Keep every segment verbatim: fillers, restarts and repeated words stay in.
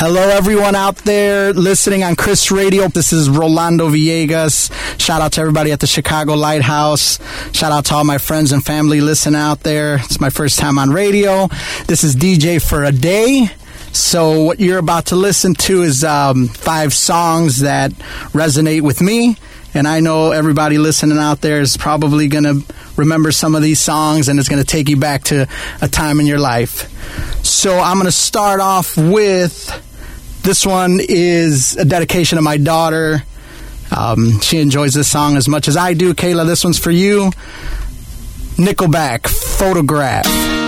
Hello, everyone out there listening on Chris Radio. This is Rolando Villegas. Shout out to everybody at the Chicago Lighthouse. Shout out to all my friends and family listening out there. It's my first time on radio. This is D J for a Day. So what you're about to listen to is um, five songs that resonate with me. And I know everybody listening out there is probably going to remember some of these songs, and it's going to take you back to a time in your life. So I'm going to start off with, this one is a dedication to my daughter. Um, she enjoys this song as much as I do. Kayla, this one's for you. Nickelback, Photograph.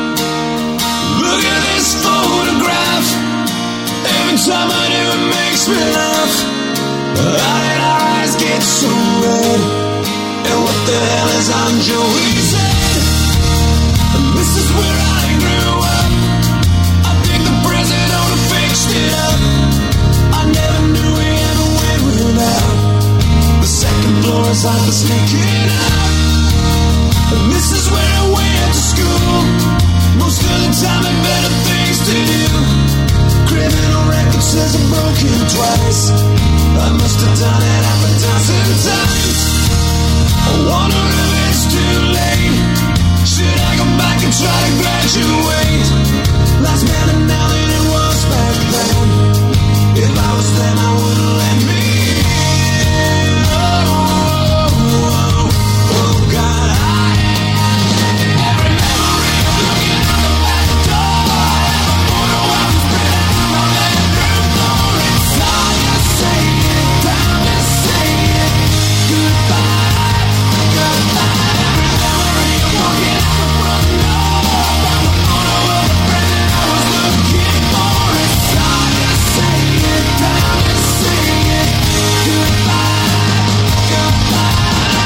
Look at this photograph. Every time I do it makes me laugh. How did our eyes get so red? And what the hell is on Joey's head? And this is where I grew up. I think the president fixed it up. I never knew we ever went without. The second floor is like the sneaking out. And this is where I went to school. Most of the time I better things to do. Criminal record says I'm broken twice. I must have done it half a dozen times. I wonder if it's too late. Should I go back and try to graduate? Life's better now than it was back then. If I was them, I wouldn't let me in. Oh, oh, oh, oh God, I every memory of looking out the back door. I have a photo of us spread out in my bedroom floor. It's hard to say it, time to say it. Goodbye, goodbye. Every memory of walking out the front door. I found a photo of a friend that I was looking for. It's hard to say it, time to say it. Goodbye, goodbye.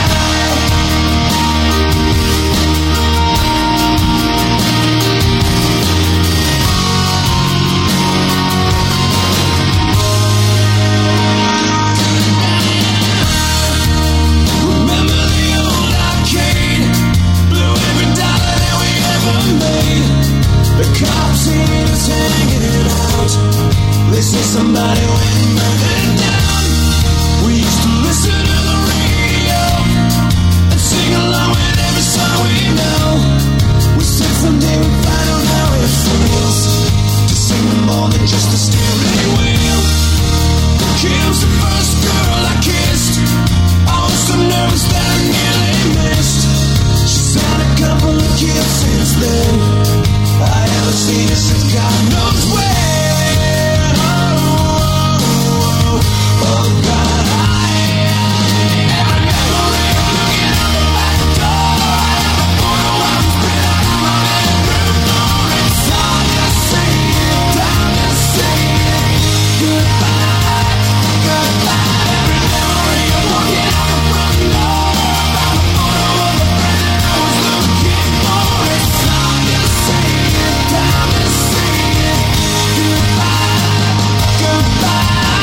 Remember the old arcade? Blew every dollar that we ever made. The cops seen us hanging out. They say somebody went murdered down. We used to listen to the radio and sing along with every song we know. We said someday we'd find out how it feels to sing with more than just a steering wheel. Kim's the first girl I kissed. I was so nervous that I nearly missed. She's had a couple of kids since then. I haven't seen her since God knows when. Oh, oh, oh, oh God, I every memory of looking out the back door. I have a photo of us spread out in my bedroom floor. It's hard to say it, time to say it. Goodbye, goodbye. Every memory of walking out the front door. I found a photo of a friend that I was looking for. It's hard to say it, time to say it. Goodbye, goodbye.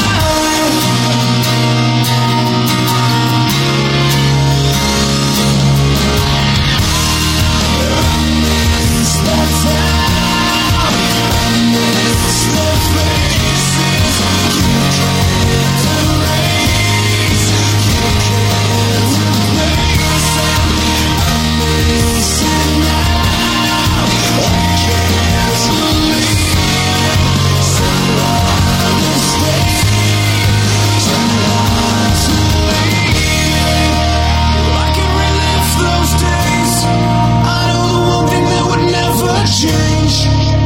It's the town, it's the faces you can't erase, you can't replace them. I'm missing now, I can't believe so hard to stay, so hard to leave. I can relive those days. I know the one thing that would never change.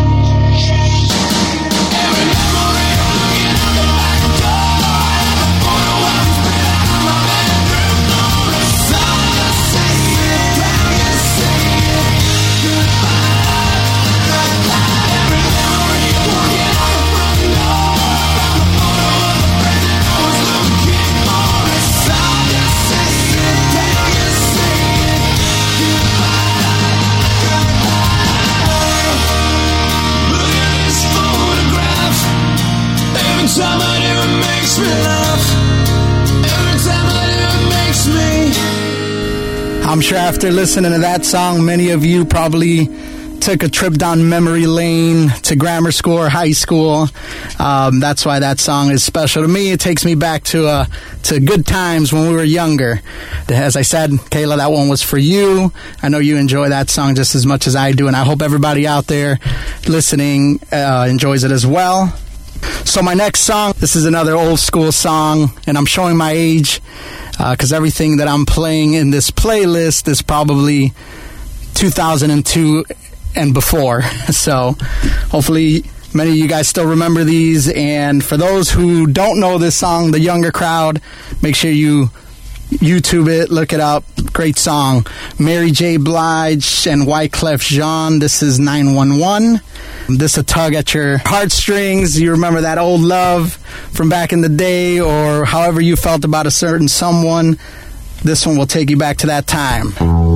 Every memory of looking out the back door. I have a photo of us spread out in my bedroom floor. It's hard to say it, time to say it. Goodbye, goodbye. Every memory of walking out the front door. I found a photo of a friend that I was looking for. It's hard to say it, time to say it. Goodbye, goodbye. Look at this photograph. Every time I do it makes me laugh. Every time I do it makes me. I'm sure after listening to that song, many of you probably took a trip down memory lane to grammar school or high school. Um, that's why that song is special to me. It takes me back to uh, to good times when we were younger. As I said, Kayla, that one was for you. I know you enjoy that song just as much as I do, and I hope everybody out there listening uh, enjoys it as well. So my next song, this is another old school song, and I'm showing my age because uh, everything that I'm playing in this playlist is probably two thousand two and before. So hopefully many of you guys still remember these. And for those who don't know this song, the younger crowd, make sure you YouTube it, look it up. Great song. Mary J. Blige and Wyclef Jean. This is nine one one. This a tug at your heartstrings. You remember that old love from back in the day, or however you felt about a certain someone. This one will take you back to that time.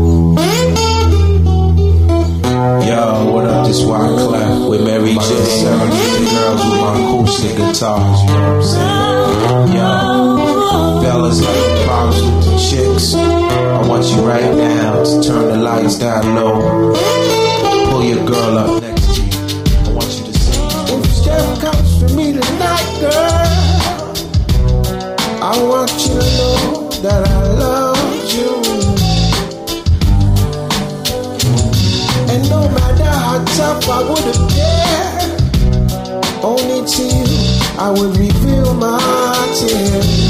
Yo, what up? This Wyclef with Mary J. seventy girls with my acoustic guitars. You know what I'm saying? Yo, fellas having problems with the chicks. I want you right now to turn the lights down low. Pull your girl up next to you. I want you to sing. If Steph comes for me tonight, girl, I want you to know that I love you. And no matter how tough I would appear, only to you I would reveal my tears.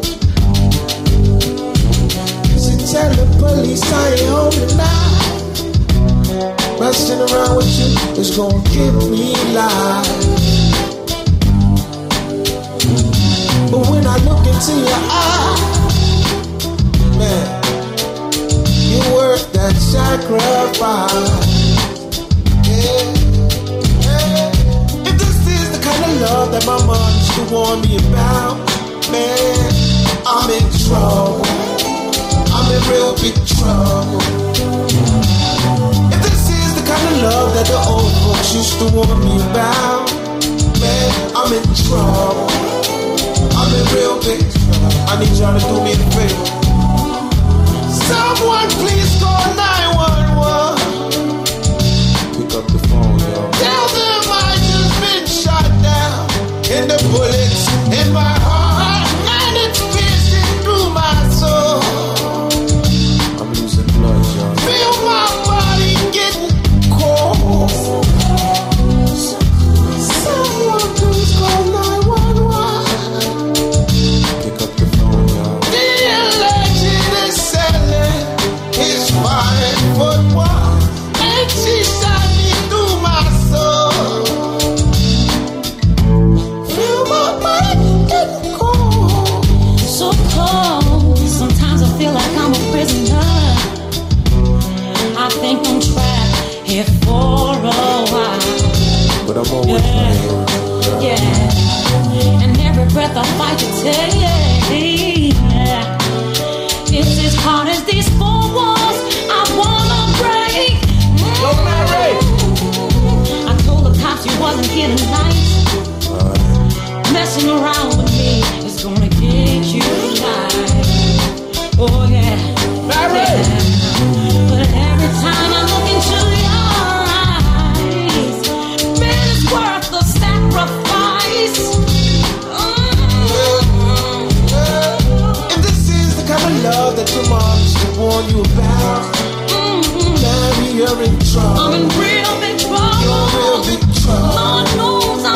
So tell the police I ain't home tonight. Messing around with you is gonna give me life. But when I look into your eyes, man, you're worth that sacrifice. Yeah, yeah. If this is the kind of love that my mom used to warn me about, man, I'm in trouble. I'm in real big trouble. If this is the kind of love that the old folks used to warn me about, man, I'm in trouble. I'm in real big trouble. I need y'all to do me a favor. Someone please call nine one one. Pick up the phone, yo. Tell them I just been shot down, and the bullets in my heart, and it's piercing through my soul. I'm losing blood, yo. Feel my body getting cold. Someone please call nine one one. Pick up the phone, yo. The legend is selling his five foot one, and she shot me through my soul. Feel my body getting cold. So cold. Sometimes I feel like I'm a prisoner. I think I'm trapped here for a while. But I'm always playing. Yeah. And every breath I fight to take. Yeah. It's as hard as these four walls I wanna break. Go, Mary! I told the cops you wasn't here tonight. Messing around with me is gonna get you life. Oh yeah, Mary! yeah. But every time I look into your eyes, man, it's worth the sacrifice. If this is the kind of love that your mom used to warn you about, Mary, you're in trouble. I'm in real big You're in real trouble. big trouble. Lord knows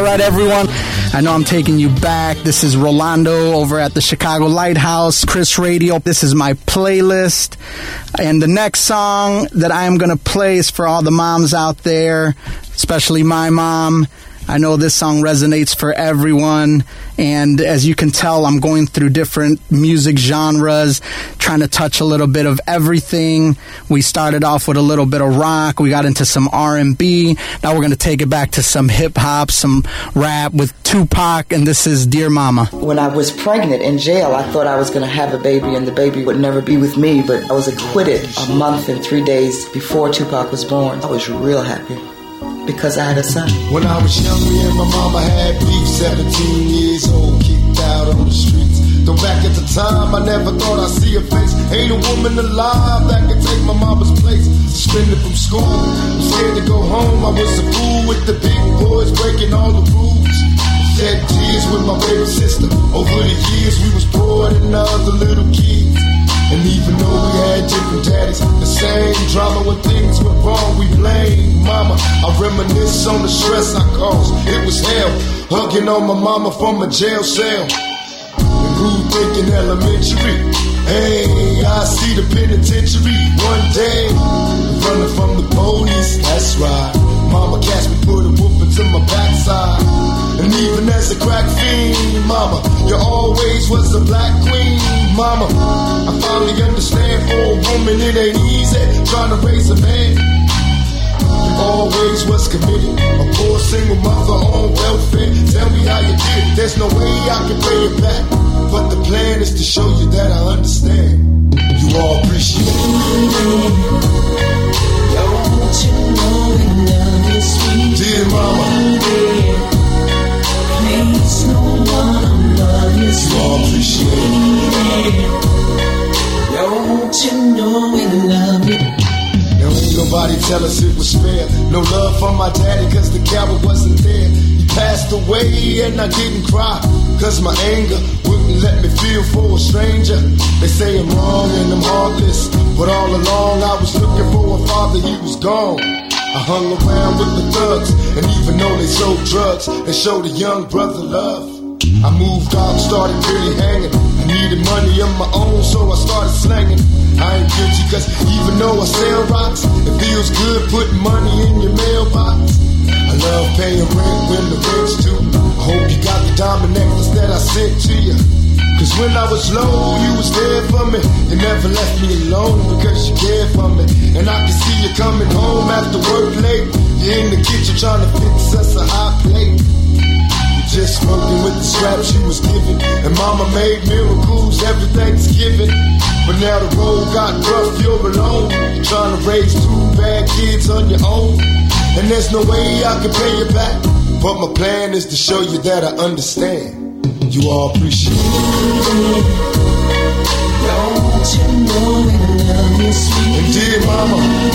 All right, everyone. I know I'm taking you back. This is Rolando over at the Chicago Lighthouse, Chris Radio. This is my playlist. And the next song that I am going to play is for all the moms out there, especially my mom. I know this song resonates for everyone, and as you can tell, I'm going through different music genres, trying to touch a little bit of everything. We started off with a little bit of rock, we got into some R and B, now we're going to take it back to some hip-hop, some rap with Tupac, and this is Dear Mama. When I was pregnant in jail, I thought I was going to have a baby and the baby would never be with me, but I was acquitted a month and three days before Tupac was born. I was real happy, because I had a son. When I was young, me and my mama had beef, seventeen years old, kicked out on the streets. Though back at the time, I never thought I'd see her face. Ain't a woman alive that could take my mama's place. Suspended from school, I'm scared to go home. I was a fool with the big boys, breaking all the rules. Shed tears with my baby sister. Over the years, we was poor than other little kids. And even though we had different daddies, the same drama when things went wrong, we blame mama. I reminisce on the stress I caused. It was hell, hugging on my mama from a jail cell. And who thinking elementary? Hey, I see the penitentiary one day, running from the police. That's right, mama catch me, put a whoop into my backside. And even as a crack fiend, mama, you always was a black queen, mama. I finally understand, for a woman it ain't easy trying to raise a man. You always was committed, a poor single mother on welfare. Tell me how you did it, there's no way I can pay it back. But the plan is to show you that I understand. You all appreciate it. Don't you know that love is sweet? Dear mama, please no one love you sweet. You all appreciate it. Don't you know we love you? There ain't nobody tell us it was fair. No love from my daddy cause the coward wasn't there. He passed away and I didn't cry cause my anger wouldn't let me feel for a stranger. They say I'm wrong and I'm heartless, but all along I was looking for a father, he was gone. I hung around with the thugs, and even though they sold drugs, they showed a young brother love. I moved out, started really hanging. I needed money of my own, so I started slanging. I ain't guilty, cause even though I sell rocks, it feels good putting money in your mailbox. I love paying rent when the rent's due. I hope you got the diamond necklace that I sent to you. Cause when I was low, you was there for me. You never left me alone because you cared for me. And I can see you coming home after work late. You're in the kitchen trying to fix us a hot plate. You just working with the scraps you was given. And mama made miracles every Thanksgiving. But now the road got rough, you're alone. You're trying to raise two bad kids on your own. And there's no way I can pay you back. But my plan is to show you that I understand. You all appreciate it. Don't you know that love is sweet? And dear mama,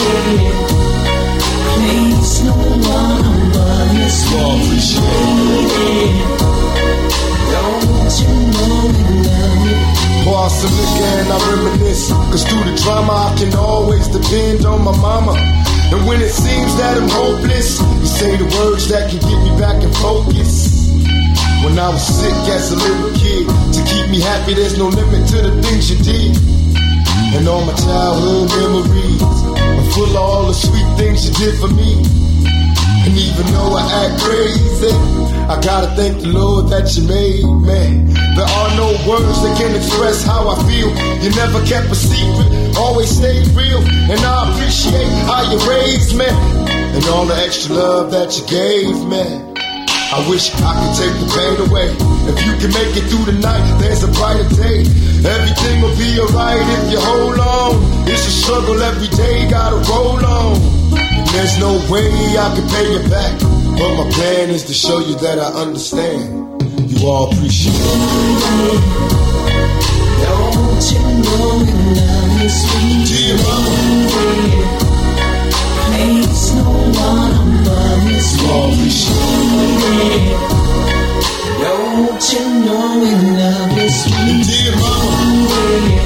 please no one above you. You all appreciate it. Don't you know that love is pour some liquor and I reminisce. Cause through the drama I can always depend on my mama. And when it seems that I'm hopeless, you say the words that can get me back in focus. When I was sick as a little kid, to keep me happy there's no limit to the things you did. And all my childhood memories are full of all the sweet things you did for me. And even though I act crazy, I gotta thank the Lord that you made me. There are no words that can express how I feel. You never kept a secret, always stayed real. And I appreciate how you raised me, and all the extra love that you gave me. I wish I could take the pain away. If you can make it through the night, there's a brighter day. Everything will be alright if you hold on. It's a struggle every day, gotta roll on. And there's no way I can pay you back, but my plan is to show you that I understand. You all appreciate it. Don't you know that love is sweet? Dear mama, please no one above you. You all appreciate it. Don't you know that love is sweet? Dear mama,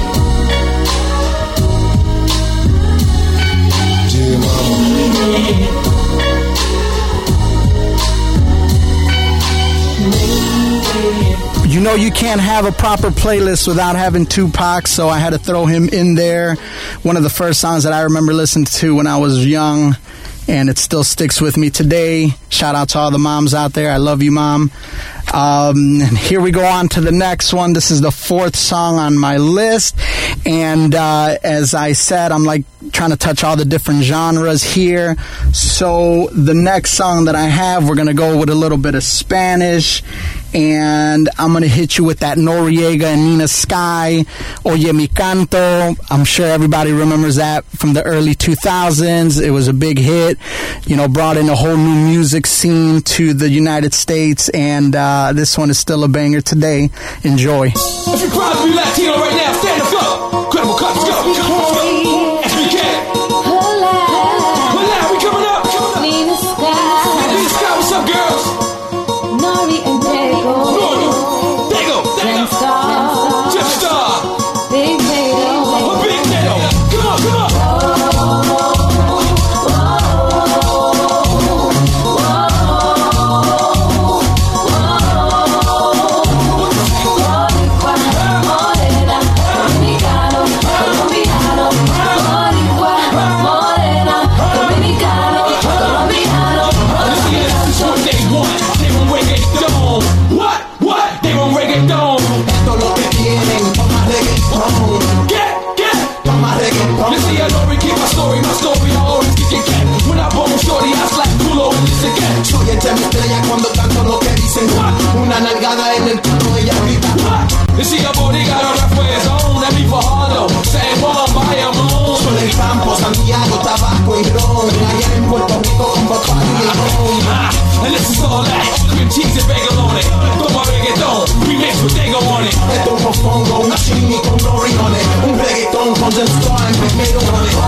dear mama. You know you can't have a proper playlist without having Tupac, so I had to throw him in there. One of the first songs that I remember listening to when I was young, and it still sticks with me today. Shout out to all the moms out there. I love you, Mom. Um, and here we go on to the next one. This is the fourth song on my list. And uh, as I said, I'm like trying to touch all the different genres here. So the next song that I have, we're going to go with a little bit of Spanish. And I'm going to hit you with that Noriega and Nina Sky, Oye Mi Canto. I'm sure everybody remembers that from the early two thousands. It was a big hit, you know, brought in a whole new music scene to the United States. And uh, this one is still a banger today. Enjoy. If you're proud to be Latino right now, stand up. Incredible Cup, let's go. S B K. Hola, we coming up. Nina Sky. Nina Sky, what's up, girls? Nori and Dago. Nori, Dago, Dago. Star. Jeff Star. Big Nato. A Big Nato. Come on, come on. Súyete mi estrella cuando canto lo que dicen. Una nalgada en el culo, ella grita. You see a body got a rap for his own. That be for Harlow. San Juan, Bayamón. Sol del campo, Santiago, tabaco y ron. Allá en Puerto Rico con papá y ron. Ah, and this is all that. Cream cheese and bagel on it. Toma reggaeton. Remix with Dago on it. Esto es un fongo, una chimi con Nori on it. Un reggaetón con Jen Star en Big Nato on it.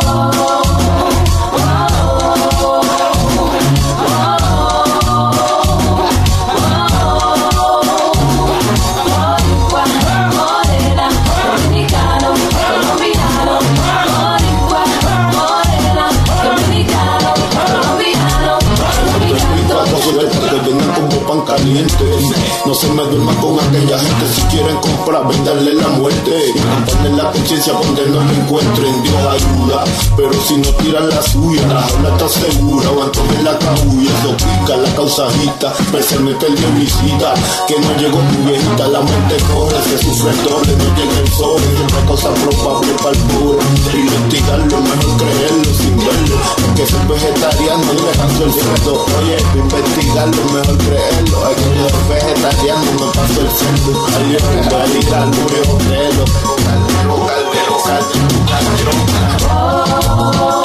No se me duerma con aquella gente. Si quieren comprar, venderle la muerte. Poner la conciencia donde no me encuentren. Dios ayuda, pero si no tiran la suya, la jaula está segura. Aguantóme la cabulla, eso pica la causa agita. Especialmente el de visita, que no llegó tu viejita. La mente corre, se sufre el doble. No llega el sol, siempre cosa probable para el pobre. Investigarlo, mejor creerlo sin verlo. Porque soy vegetariano y me canso el cerdo. Oye, investigarlo, mejor creerlo. Hay que ser vegetariano, me paso el cerdo. Hay que ver caldero, caldero, caldero, caldero, caldero.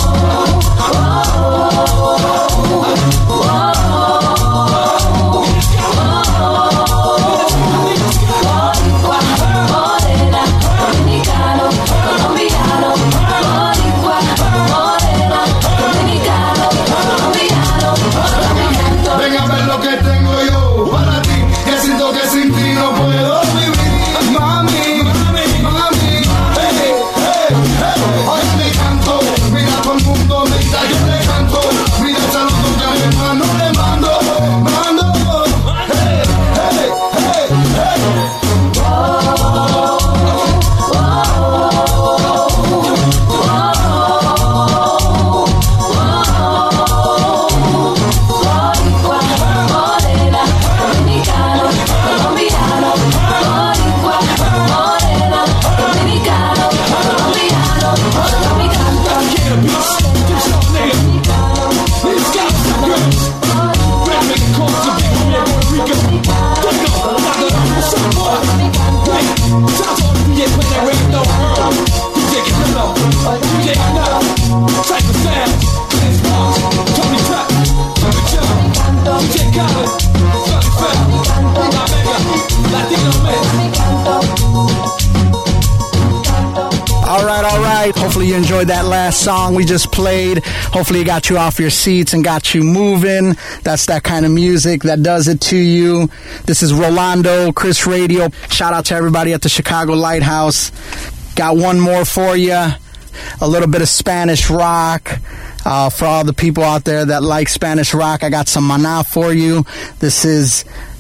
Hopefully you enjoyed that last song we just played. Hopefully it got you off your seats and got you moving. That's that kind of music that does it to you. This is Rolando, Chris Radio. Shout out to everybody at the Chicago Lighthouse. Got one more for you. A little bit of Spanish rock. Uh, for all the people out there that like Spanish rock, I got some Maná for you. This is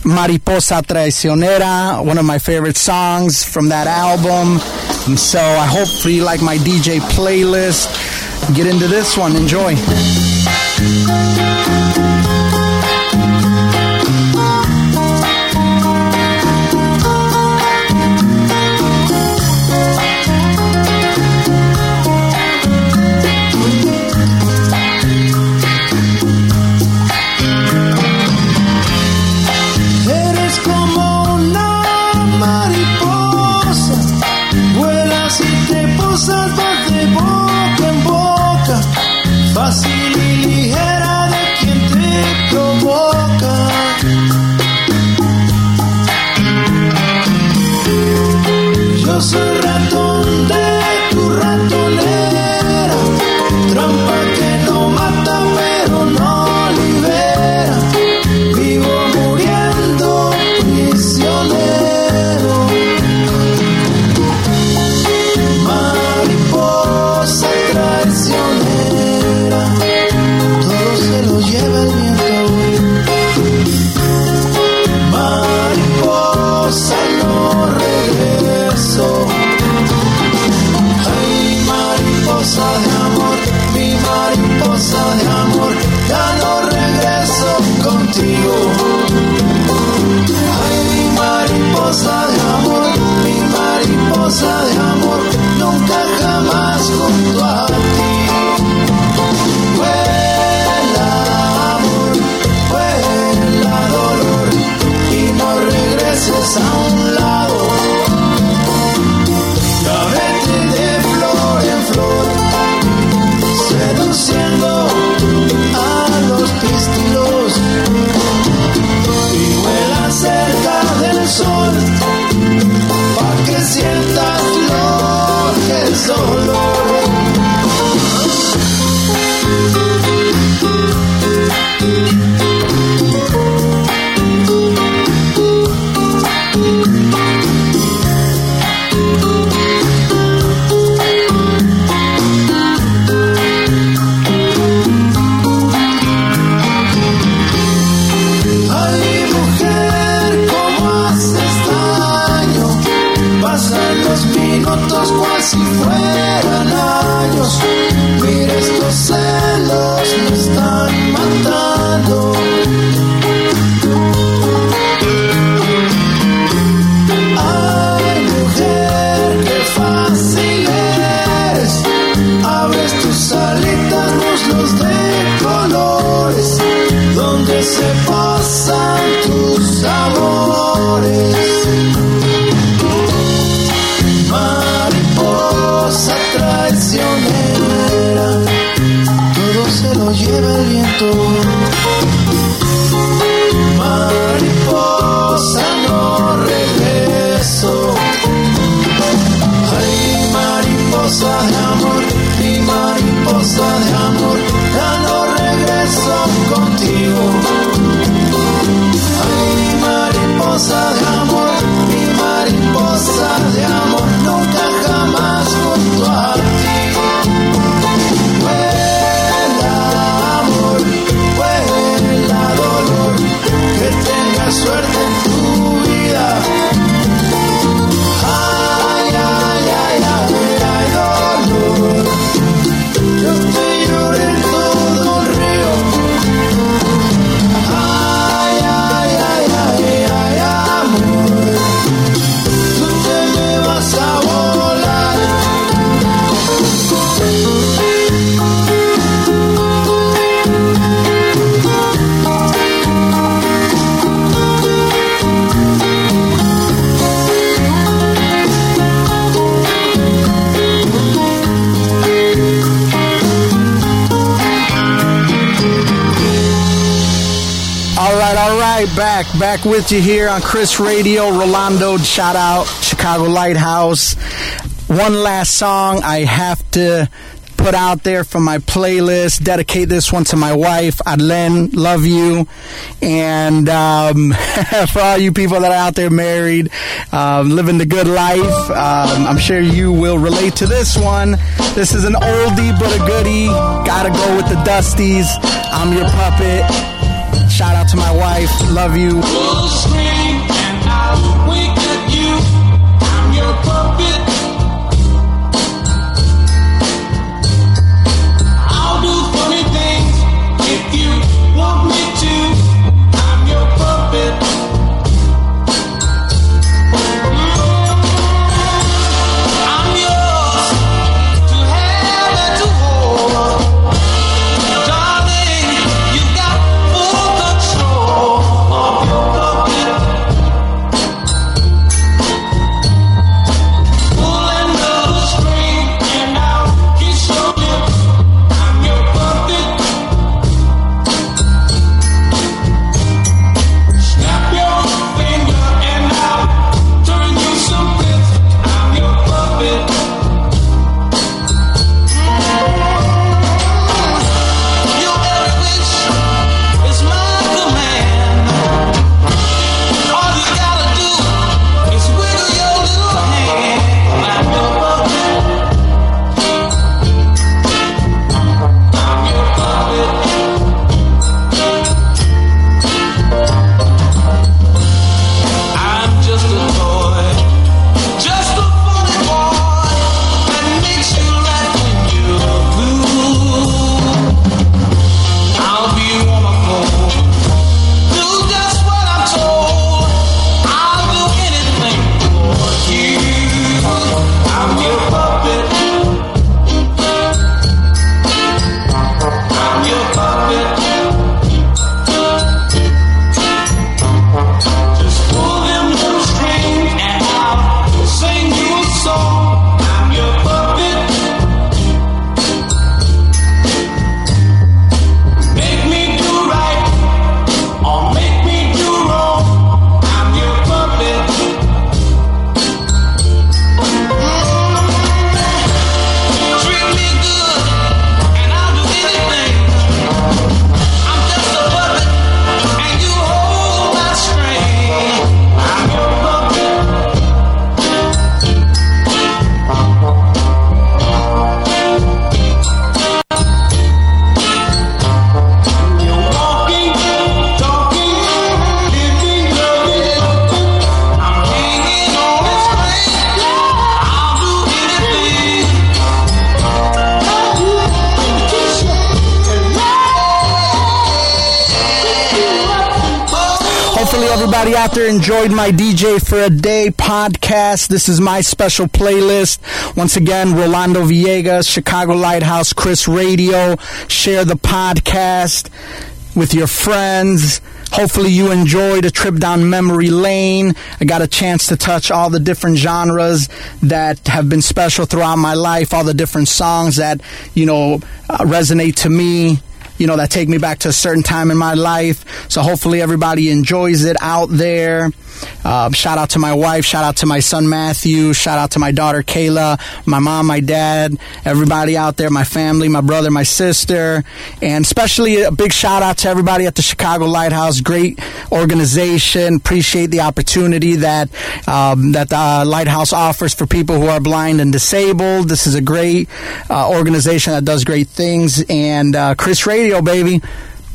Mariposa Traicionera, one of my favorite songs from that album. And so I hope you like my D J playlist. Get into this one. Enjoy. Fácil y ligera de quien te provoca. Yo soy ratón de tu ratonera, trampa que no mata pero no libera. Vivo muriendo prisionero. Mariposa traicionera, todo se lo lleva el viento. Mariposa, no regreso. Ay, mariposa de amor, mi mariposa de amor, ya no regreso contigo. Ay, mi mariposa de amor, mi mariposa de amor, nunca jamás junto a ti. Vuela amor, vuela dolor, y no regreses a un lado. Ya vete de flor en flor, seduciendo a los pistilos, y vuela cerca del sol, pa' que sientas lo que es dolor. Ay, mujer, ¿cómo haces daño? Pasan los minutos cual si fueran años. Mira, estos celos me están matando. Ay, mujer, qué fácil eres. Abres tus alitas, muslos de colores, donde se pasan tus amores. Mariposa traicionera, todo se lo lleva el viento. Mariposa, no regreso. Ay, mariposa de amor, mi mariposa de amor, ya no regreso contigo. Ay, mariposa de amor, mi mariposa de amor, nunca jamás junto a ti. Vuela amor, vuela dolor, que tengas suerte en tu vida. Ay, ay, ay, ay, ay, dolor, yo te lloré todo un río. Ay, ay, ay, ay, ay, amor, tú te me vas a volar. All right, all right, back, back with you here on Chris Radio. Rolando, shout out, Chicago Lighthouse. One last song I have to put out there from my playlist. Dedicate this one to my wife, Adlen. Love you. And um, for all you people that are out there married, um, living the good life, um, I'm sure you will relate to this one. This is an oldie but a goodie. Gotta go with the Dusties. I'm your puppet. Shout out to my wife. Love you. Full screen and I'll wink at you. I'm your puppet. I'll do funny things if you want me to. I'm your puppet. I'm yours to have and to hold. Darling, you got full control of your puppet. Pulling the string and I'll kiss your lips. I'm your puppet. Snap your finger and I'll turn you some bits. I'm your puppet. Your every wish is my command. All you gotta do is wiggle your little hand. I'm your puppet. I'm your puppet. I'm just a toy, just a funny boy that makes you laugh when you're blue. I'll be warm and cold, do just what I'm told. I'll do anything for you. I'm your puppet. I'm your puppet. Just pull them little strings and I'll sing you a song. I'm your puppet. Make me do right or make me do wrong. I'm your puppet. Treat me good and I'll do anything. I'm just a puppet and you hold my string. I'm your puppet. You're walking, talking, living, loving. I'm hanging on this plane. I'll do anything. Hopefully everybody out there enjoyed my D J for a Day podcast. This is my special playlist. Once again, Rolando Villegas, Chicago Lighthouse, Chris Radio. Share the podcast with your friends. Hopefully you enjoyed a trip down memory lane. I got a chance to touch all the different genres that have been special throughout my life, all the different songs that, you know, uh, resonate to me, you know, that take me back to a certain time in my life. So hopefully everybody enjoys it out there. Uh, shout out to my wife. Shout out to my son, Matthew. Shout out to my daughter, Kayla, my mom, my dad, everybody out there, my family, my brother, my sister, and especially a big shout out to everybody at the Chicago Lighthouse. Great organization. Appreciate the opportunity that um, that the Lighthouse offers for people who are blind and disabled. This is a great uh, organization that does great things. And uh, Chris Radio, baby.